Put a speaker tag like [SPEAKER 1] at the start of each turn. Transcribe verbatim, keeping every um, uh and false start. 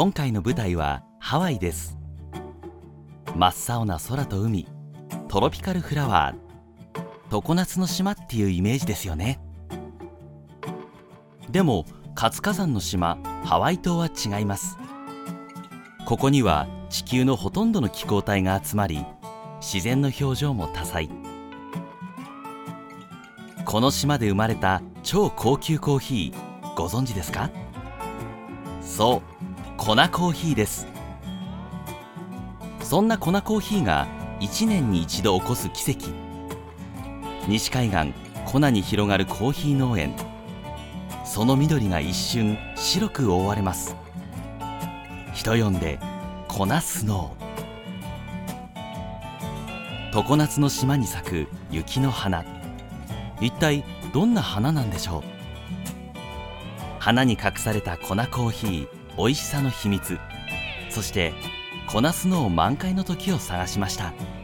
[SPEAKER 1] 今回の舞台はハワイです。真っ青な空と海、トロピカルフラワー、常夏の島っていうイメージですよね。でも活火山の島ハワイ島は違います。ここには地球のほとんどの気候帯が集まり、自然の表情も多彩。この島で生まれた超高級コーヒー、ご存知ですか？そう、コナコーヒーです。そんなコナコーヒーがいちねんに一度起こす奇跡。西海岸コナに広がるコーヒー農園、その緑が一瞬白く覆われます。人呼んでコナスノー。常夏の島に咲く雪の花、一体どんな花なんでしょう。花に隠されたコナコーヒー、美味しさの秘密、そしてコナスノー満開の時を探しました。